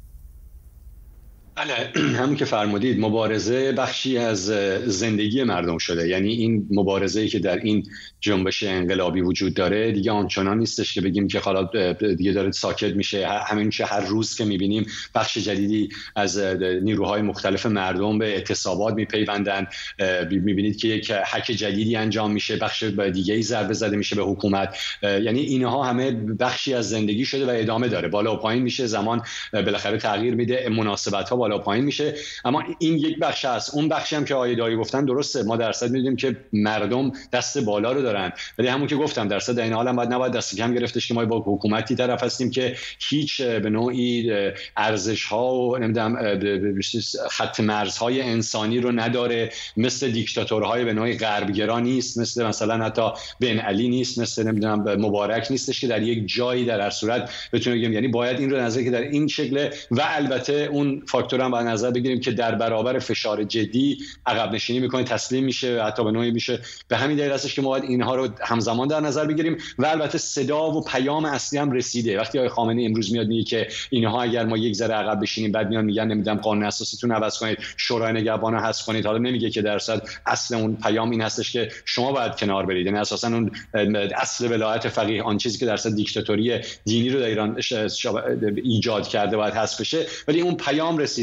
بله، همون که فرمودید، مبارزه بخشی از زندگی مردم شده. یعنی این مبارزه‌ای که در این جنبش انقلابی وجود داره دیگه آنچنان نیستش که بگیم که حالا دیگه داره ساکت میشه. همین که هر روز که میبینیم بخش جدیدی از نیروهای مختلف مردم به اعتصابات میپیوندن، میبینید که یک حک جدیدی انجام میشه، بخش دیگه‌ای ضربه زده میشه به حکومت. یعنی اینها همه بخشی از زندگی شده و ادامه داره، بالا و پایین میشه، زمان بالاخره تغییر میده، مناسبت‌ها بالا پایین میشه. اما این یک بخش است. اون بخشی هم که آقای دایی گفتن درسته، ما درصد میدونیم که مردم دست بالا رو دارن، ولی همون که گفتم درصد در این حال هم باید نباید دست کم گرفتش که ما با حکومتی طرف هستیم که هیچ به نوعی ارزش ها و نمیدونم خط مرزهای انسانی رو نداره، مثل دیکتاتورهای به نوعی غربگرا نیست، مثل مثلا حتی بن علی نیست، مثل نمیدونم مبارک نیستش که در یک جایی در هر صورت بتونه بگیم. یعنی باید این رو نظر که در این شکل و البته اون فاکتور هم باید نظر بگیریم که در برابر فشار جدی عقب نشینی میکنه، تسلیم میشه، حتی به نوعی میشه. به همین دلیل هستش که ما باید اینها رو همزمان در نظر بگیریم و البته صدا و پیام اصلی هم رسیده. وقتی آقای خامنه‌ای امروز میاد میگه که اینها اگر ما یک ذره عقب بشینیم، بعد میان میگن نمیدونم قانون اساسیتون عوض کنید، شورای نگهبان رو حذف کنید، حالا نمیگه که درصد اصل اون پیام این هستش که شما باید کنار برید. یعنی اساسا اون اصل ولایت فقیه، آن چیزی که درصد دیکتاتوری دینی رو در ایران ایجاد کرده باید حذف بشه، ولی اون پیام رسیده.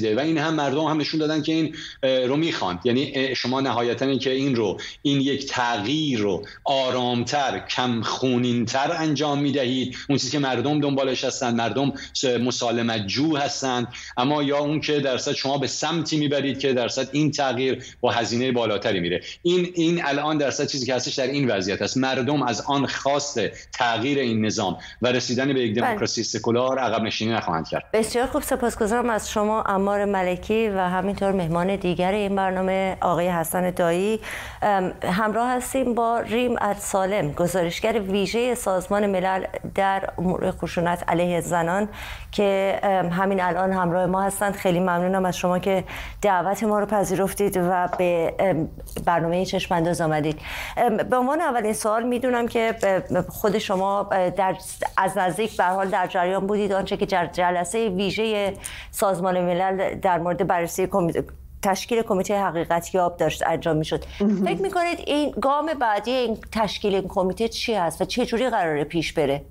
رسیده و این هم مردم هم نشون دادن که این رو میخواند. یعنی شما نهایتاً که این رو این یک تغییر رو آرامتر، کم خونینتر انجام میدهید، اون چیزی که مردم دنبالش هستند، مردم مسالمت جو هستند، اما یا اون که درصد شما به سمتی میبرید که درصد این تغییر با هزینه بالاتری میره. این این الان درصد چیزی که هستش در این وضعیت است. مردم از آن خواست تغییر این نظام و رسیدن به یک دموکراسی سکولار عقب نشینی نخواهند کرد. بسیار خوب، سپاسگزارم از شما عمار ملکی و همینطور مهمان دیگر این برنامه آقای حسن دایی. همراه هستیم با ریم ادسالم، گزارشگر ویژه سازمان ملل در امور خشونت علیه زنان که همین الان همراه ما هستند. خیلی ممنونم از شما که دعوت ما رو پذیرفتید و به برنامه چشم‌انداز آمدید. به عنوان اولین سوال، میدونم که خود شما در از نزدیک به هر حال در جریان بودید آنچه که در جلسه ویژه سازمان ملل در مورد بررسی کمیته تشکیل کمیته حقیقتیاب داشت انجام میشد. فکر میکنید این گام بعدی این تشکیل این کمیته چی هست و چه جوری قراره پیش بره؟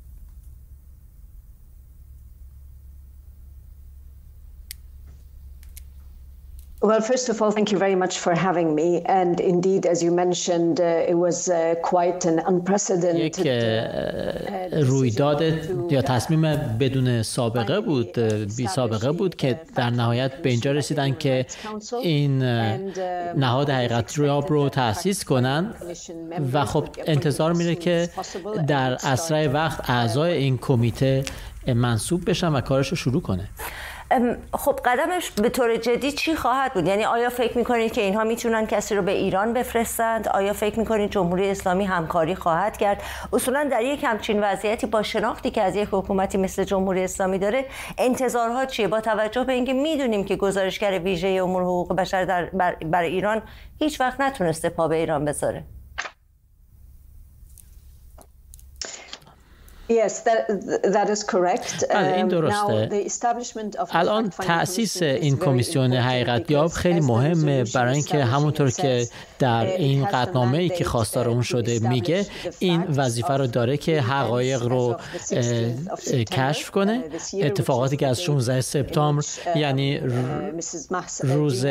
Well, first of all, thank you very much for having me. And indeed, as you mentioned, uh, it was uh, quite an unprecedented یک رویداد یا تصمیم بدون سابقه بود، بی سابقه بود که در نهایت به اینجا رسیدن که این نهاد حقیقتیاب رو تأسیس کنن و خب انتظار میره که در اسرع وقت اعضای این کمیته منصوب بشن و کارش رو شروع کنه. خب قدمش به طور جدی چی خواهد بود؟ یعنی آیا فکر میکنید که اینها میتونن کسی رو به ایران بفرستند؟ آیا فکر میکنید جمهوری اسلامی همکاری خواهد کرد؟ اصولا در یک همچین وضعیتی با شناختی که از یک حکومتی مثل جمهوری اسلامی داره، انتظارها چیه با توجه به اینکه میدونیم که گزارشگر ویژه امور حقوق بشر در برای ایران هیچ وقت نتونسته پا به ایران بذاره؟ Yes, that, that is correct. بله، این درسته. الان تأسیس این کمیسیون حقیقتیاب خیلی مهمه برای اینکه همونطور که در این قطعنامه‌ای که خواستار اون شده میگه، این وظیفه رو داره که حقایق رو کشف کنه. اتفاقاتی که از شانزده سپتامبر یعنی روز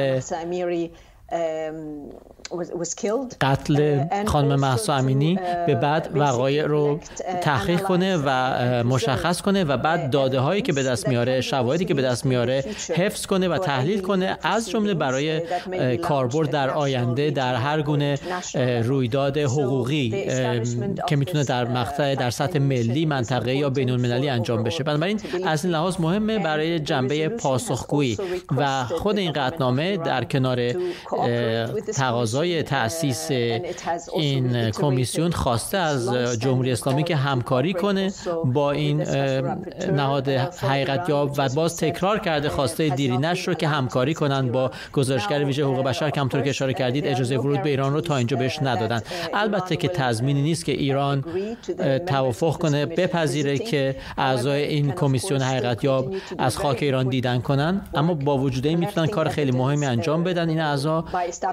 قتل خانم مهسا امینی به بعد وقایع رو تحقیق کنه و مشخص کنه و بعد داده هایی که به دست میاره، شواهدی که به دست میاره حفظ کنه و تحلیل کنه، از جمله برای کاربرد در آینده در هر گونه رویداد حقوقی که میتونه در مقطع در سطح ملی، منطقه‌ای یا بین‌المللی انجام بشه. بنابراین از این لحاظ مهمه برای جنبه پاسخگویی و خود این قطعنامه در کنار تقاضای تأسیس این کمیسیون خواسته از جمهوری اسلامی که همکاری کنه با این نهاد حقیقتیاب و باز تکرار کرده خواسته دیرینش رو که همکاری کنن با گزارشگر ویژه حقوق بشر که همونطور که اشاره کردید اجازه ورود به ایران رو تا اینجا بهش ندادن. البته که تضمینی نیست که ایران توافق کنه بپذیره که اعضای این کمیسیون حقیقتیاب از خاک ایران دیدن کنن، اما با وجود این میتونن کار خیلی مهمی انجام بدن. این اعضا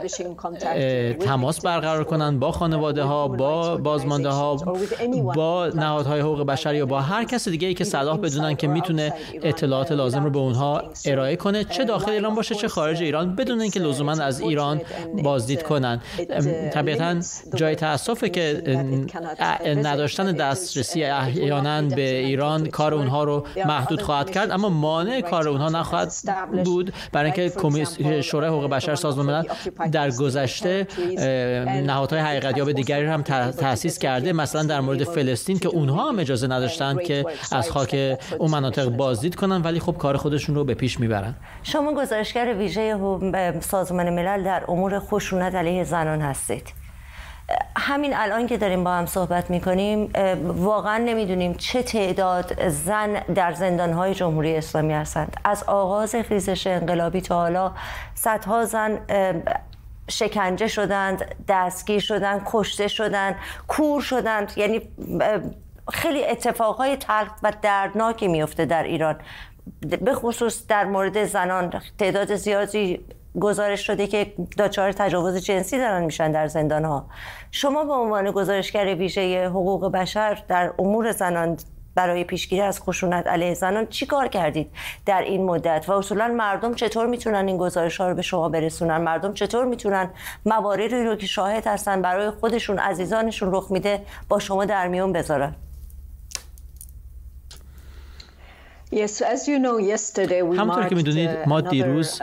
تماس برقرار کنن با خانواده ها، با بازمانده ها، با نهادهای حقوق بشر یا با هر کس دیگه ای که صلاح بدونن که میتونه اطلاعات لازم رو به اونها ارائه کنه، چه داخل ایران باشه چه خارج ایران، بدون اینکه لزوما از ایران بازدید کنن. طبیعتا جای تأسفه که نداشتن دسترسی احیانا به ایران کار اونها رو محدود خواهد کرد، اما مانع کار اونها نخواهد بود، برای اینکه کمیسیون شورای حقوق بشر سازمان ملل در گذشته نهادهای حقیقتیاب دیگری هم تأسیس کرده، مثلا در مورد فلسطین که اونها هم اجازه نداشتن که از خاک اون مناطق بازدید کنن، ولی خب کار خودشون رو به پیش میبرن. شما گزارشگر ویژه سازمان ملل در امور خشونت علیه زنان هستید. همین الان که داریم با هم صحبت میکنیم واقعا نمیدونیم چه تعداد زن در زندانهای جمهوری اسلامی هستند. از آغاز خیزش انقلابی تا حالا صدها زن شکنجه شدند، دستگیر شدند، کشته شدند، کور شدند. یعنی خیلی اتفاقهای تلخ و دردناکی میفته در ایران، به خصوص در مورد زنان. تعداد زیادی گزارش شده که دچار تجاوز جنسی دارن میشن در زندان‌ها. شما به عنوان گزارشگر ویژه حقوق بشر در امور زنان برای پیشگیری از خشونت علیه زنان چی کار کردید در این مدت و اصولا مردم چطور میتونن این گزارش‌ها رو به شما برسونن؟ مردم چطور میتونن مواردی رو که شاهد هستن برای خودشون عزیزانشون رخ میده با شما در میون بذارن؟ Yes, as you know, yesterday we همونطور که میدونید ما دیروز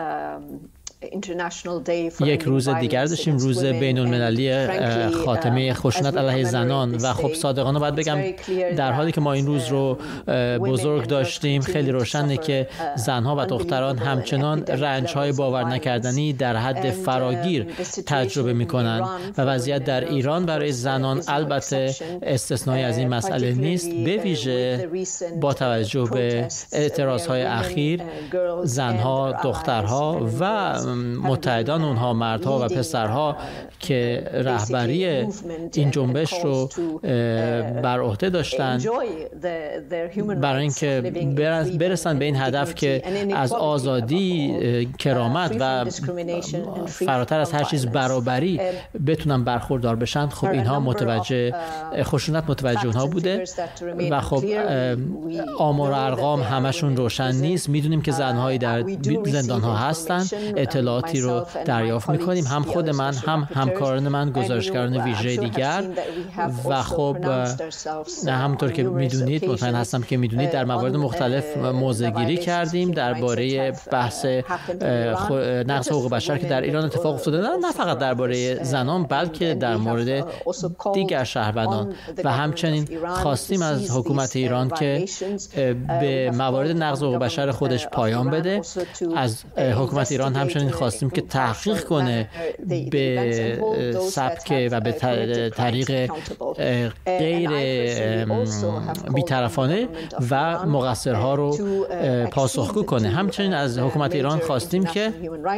یک روز دیگر داشتیم، روز بین المللی خاتمه خشونت علیه زنان و خب صادقانه باید بگم در حالی که ما این روز رو بزرگ داشتیم خیلی روشنه که زنها و دختران همچنان رنج‌های باور نکردنی در حد فراگیر تجربه می‌کنند و وضعیت در ایران برای زنان البته استثنایی از این مسئله نیست، به ویژه با توجه به اعتراض‌های اخیر زنها، دخترها و متحدان اونها، مردها و پسرها که رهبری این جنبش رو بر عهده داشتن برای اینکه برسن به این هدف که از آزادی، کرامت و فراتر از هر چیز برابری بتونن برخوردار بشن. خب اینها متوجه خشونت متوجه اونها بوده و خب آمار و ارقام همشون روشن نیست. میدونیم که زنهایی در زندان‌ها هستن، اطلاعاتی رو دریافت میکنیم، هم خود من هم همکاران من، گزارشگران ویژه دیگر و خب همونطور که میدونید، مطمئن هستم که میدونید، در موارد مختلف موضع‌گیری کردیم درباره بحث نقض حقوق بشر که در ایران اتفاق افتاده، نه فقط درباره زنان بلکه در مورد دیگر شهروندان و همچنین خواستیم از حکومت ایران که به موارد نقض حقوق بشر خودش پایان بده. از حکومت ایران همچنین خواستیم که تحقیق کنه به سبک و به طریق غیر بی‌طرفانه و مقصرها رو پاسخگو کنه. همچنین از حکومت ایران خواستیم که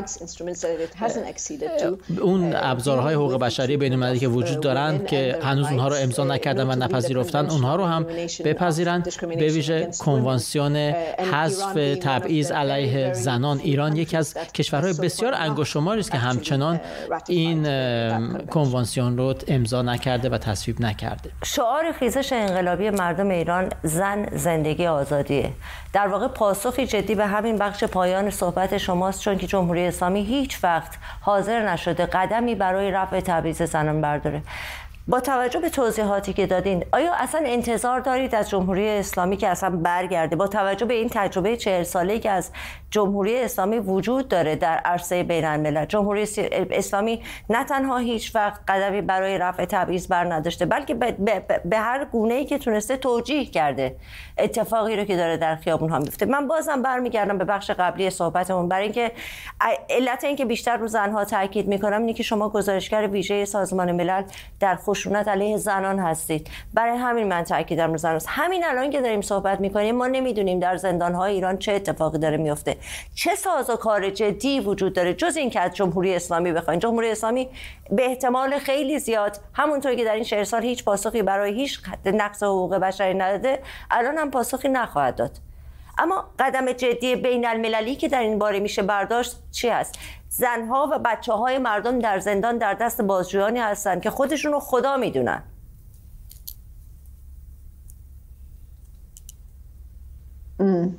اون ابزارهای حقوق بشری بین‌المللی که وجود دارن که هنوز اونها رو امضا نکردن و نپذیرفتن، اونها رو هم بپذیرن، به ویژه کنوانسیون حذف تبعیض علیه زنان. ایران یکی از کشورهای بسیار انگشت شماری است که همچنان این کنوانسیون رو امضا نکرده و تصویب نکرده. شعار خیزش انقلابی مردم ایران زن، زندگی، آزادیه. در واقع پاسخی جدی به همین بخش پایان صحبت شماست، چون که جمهوری اسلامی هیچ وقت حاضر نشده قدمی برای رفع تبعیض زنان برداره. با توجه به توضیحاتی که دادین، آیا اصلا انتظار دارید از جمهوری اسلامی که اصلا برگرده؟ با توجه به این تجربه چهل ساله‌ای که از جمهوری اسلامی وجود داره در عرصه بین الملل، جمهوری اسلامی نه تنها هیچ وقت قدمی برای رفع تبعیض بر نداشته، بلکه به, به, به هر گونه‌ای که تونسته توجیه کرده اتفاقی رو که داره در خیابون‌ها میفته. من بازم برمیگردم به بخش قبلی صحبتمون، برای اینکه علت اینکه بیشتر رو زنها تاکید میکنم اینه که شما گزارشگر ویژه سازمان ملل در خشونت علیه زنان هستید. برای همین من تاکیدم رو زنان است. همین الان که داریم صحبت میکنیم ما نمیدونیم در زندان‌های ایران چه اتفاقی داره میفته، چه سازوکار جدی وجود داره، جز این که از جمهوری اسلامی بخواین. جمهوری اسلامی به احتمال خیلی زیاد همونطور که در این چهل سال هیچ پاسخی برای هیچ نقض حقوق بشری نداده، الان هم پاسخی نخواهد داد. اما قدم جدی بین المللی که در این باره میشه برداشت چی هست؟ زنها و بچه‌های مردم در زندان در دست بازجویانی هستند که خودشون رو خدا میدونن. ام.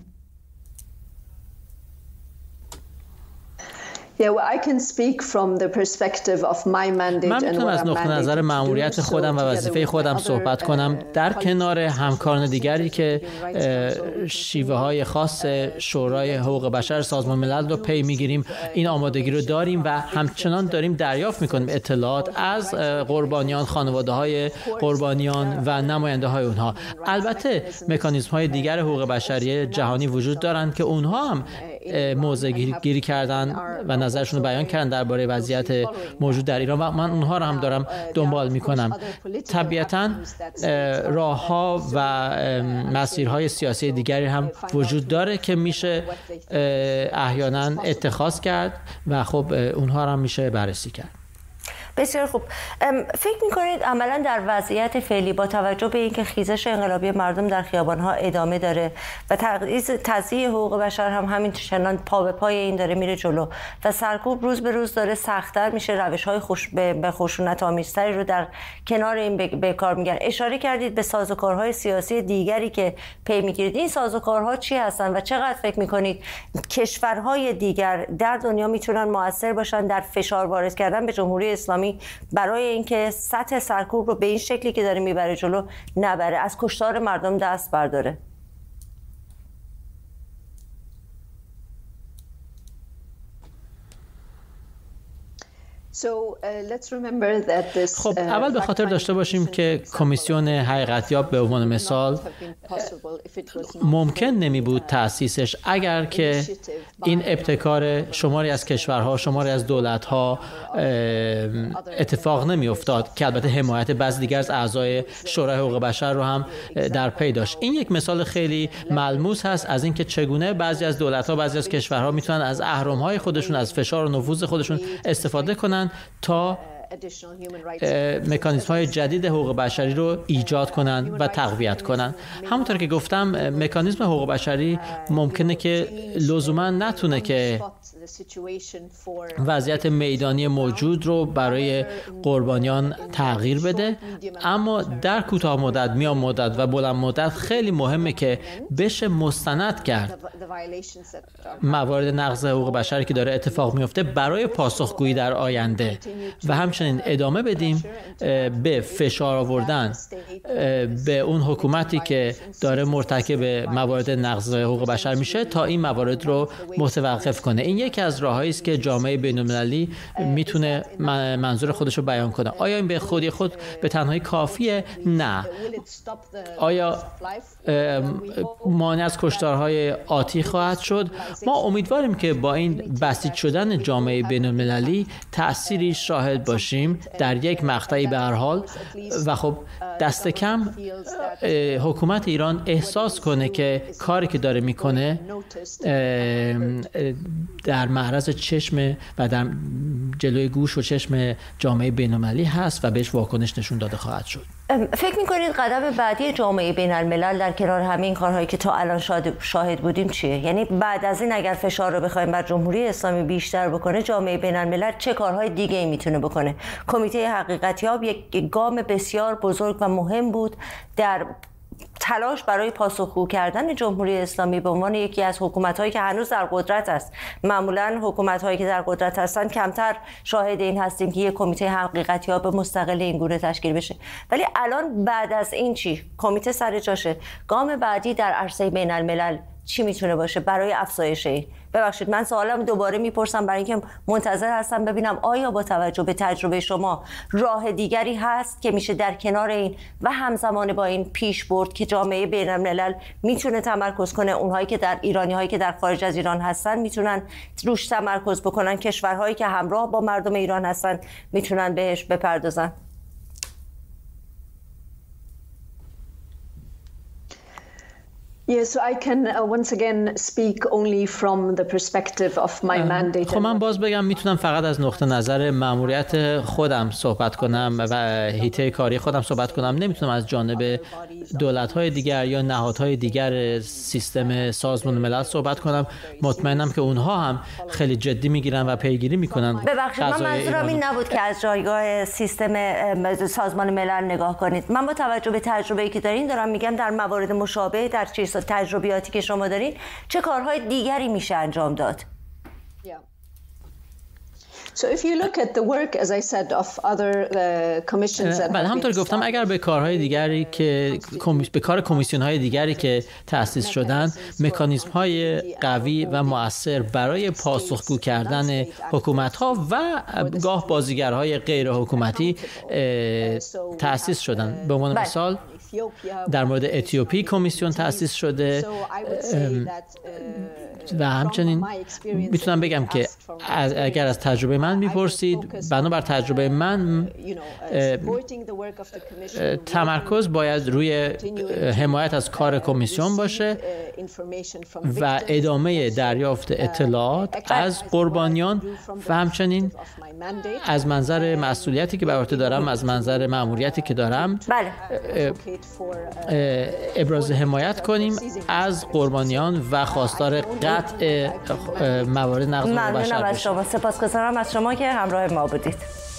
من میتونم از نقطه نظر مأموریت خودم و وظیفه خودم صحبت کنم، در کنار همکاران دیگری که شیوه های خاص شورای حقوق بشر سازمان ملل رو پی میگیریم. این آمادگی رو داریم و همچنان داریم دریافت میکنیم اطلاعات از قربانیان، خانواده های قربانیان و نماینده های اونها. البته مکانیزم های دیگر حقوق بشری جهانی وجود دارند که اونها هم موضع گیری کردن و نظرشون رو بیان کردن درباره وضعیت موجود در ایران و من اونها رو هم دارم دنبال میکنم. طبیعتاً راه‌ها و مسیرهای سیاسی دیگری هم وجود داره که میشه احیانا اتخاذ کرد و خب اونها رو هم میشه بررسی کرد. بسیار خوب. فکر می‌کنید عملاً در وضعیت فعلی با توجه به اینکه خیزش انقلابی مردم در خیابان‌ها ادامه داره و تضییع حقوق بشر هم همین چنان پا به پای این داره میره جلو و سرکوب روز به روز داره سخت‌تر میشه، روش‌های خوش به خشونت‌آمیزتری رو در کنار این به کار میگیرن. اشاره کردید به سازوکارهای سیاسی دیگری که پی میگیرید. این سازوکارها چی هستن و چقدر فکر می‌کنید کشورهای دیگر در دنیا میتونن مؤثر باشن در فشار وارد کردن به جمهوری اسلامی برای اینکه سطح سرکوب رو به این شکلی که داره میبره جلو نبره، از کشتار مردم دست برداره؟ خب اول به خاطر داشته باشیم که کمیسیون حقیقتیاب به عنوان مثال ممکن نمی بود تأسیسش اگر که این ابتکار شماری از کشورها، شماری از دولت‌ها اتفاق نمی افتاد که البته حمایت بعضی دیگر از اعضای شورای حقوق بشر رو هم در پی داشت. این یک مثال خیلی ملموس هست از اینکه چگونه بعضی از دولت‌ها، بعضی از کشورها میتونن از اهرم‌های خودشون، از فشار و نفوذ خودشون استفاده کنن تا مکانیزم‌های جدید حقوق بشری رو ایجاد کنن و تقویت کنن. همونطور که گفتم مکانیزم حقوق بشری ممکنه که لزوما نتونه که وضعیت میدانی موجود رو برای قربانیان تغییر بده، اما در کوتاه مدت، میان مدت و بلند مدت خیلی مهمه که بشه مستند کرد موارد نقض حقوق بشری که داره اتفاق میفته برای پاسخگویی در آینده و همچنین ادامه بدیم به فشار آوردن به اون حکومتی که داره مرتکب موارد نقض حقوق بشر میشه تا این موارد رو متوقف کنه. این یکی از راههایی است که جامعه بین‌المللی میتونه منظور خودش رو بیان کنه. آیا این به خودی خود به تنهایی کافیه؟ نه. آیا مانع از کشتارهای آتی خواهد شد؟ ما امیدواریم که با این بسیج شدن جامعه بین‌المللی تأثیری شاهد باشیم در یک مقطعی به هر حال و خب دست کم حکومت ایران احساس کنه که کاری که داره میکنه در معرض چشم و در جلوی گوش و چشم جامعه بین‌المللی هست و بهش واکنش نشون داده خواهد شد. فکر می‌کنید قدم بعدی جامعه بین‌الملل در کنار همین کارهایی که تا الان شاهد بودیم چیه؟ یعنی بعد از این اگر فشار رو بخوایم بر جمهوری اسلامی بیشتر بکنه، جامعه بین‌الملل چه کارهای دیگه‌ای میتونه بکنه؟ کمیته حقیقتیاب یک گام بسیار بزرگ و مهم بود در تلاش برای پاسخگو کردن جمهوری اسلامی به عنوان یکی از حکومت‌هایی که هنوز در قدرت است. معمولاً حکومت‌هایی که در قدرت هستند کمتر شاهد این هستیم که یک کمیته حقیقتیاب مستقل این گونه تشکیل بشه. ولی الان بعد از این چی؟ کمیته سر جاشه. گام بعدی در عرصه بین‌الملل چی میتونه باشه برای افزایش این؟ ببخشید من سوالم دوباره میپرسم برای اینکه منتظر هستم ببینم آیا با توجه به تجربه شما راه دیگری هست که میشه در کنار این و همزمان با این پیش برد که جامعه بین‌الملل میتونه تمرکز کنه، اونهایی که در ایرانی هایی که در خارج از ایران هستن میتونن روش تمرکز بکنن، کشورهایی که همراه با مردم ایران هستن میتونن بهش بپردازن؟ Yes, so I can uh, once again speak only from the perspective of my mandate. خب من باز بگم میتونم فقط از نقطه نظر مأموریت خودم صحبت کنم و حیطه کاری خودم صحبت کنم. نمیتونم از جانب دولت‌های دیگر یا نهادهای دیگر سیستم سازمان ملل صحبت کنم. مطمئنم که اونها هم خیلی جدی میگیرن و پیگیری میکنن. ببخشید من منظورم این نبود که از جایگاه سیستم سازمان ملل نگاه کنید. من با توجه به تجربه‌ای که دارین دارم میگم در موارد مشابه در چیز تجربیاتی که شما دارین چه کارهای دیگری میشه انجام داد؟ So if you look at the work, as I said, of other uh, commissions that بله همونطور گفتم اگر به کارهای دیگری که به کار کمیسیون‌های دیگری که تأسیس شدن مکانیزم‌های قوی و مؤثر برای پاسخگو کردن حکومت‌ها و گاه بازیگرهای غیر حکومتی تأسیس شدن. به عنوان مثال در مورد اتیوپی کمیسیون تأسیس شده و همچنین میتونم بگم که اگر از تجربه من میپرسید، بنابر تجربه من تمرکز باید روی حمایت از کار کمیسیون باشه و ادامه دریافت اطلاعات از قربانیان و همچنین از منظر مسئولیتی که بر عهده دارم، از منظر مأموریتی که دارم، بله. ابراز حمایت کنیم از قربانیان و خواستار قطع موارد نقض حقوق بشر باشیم. ممنونم از شما، سپاسگزارم از شما که همراه ما بودید.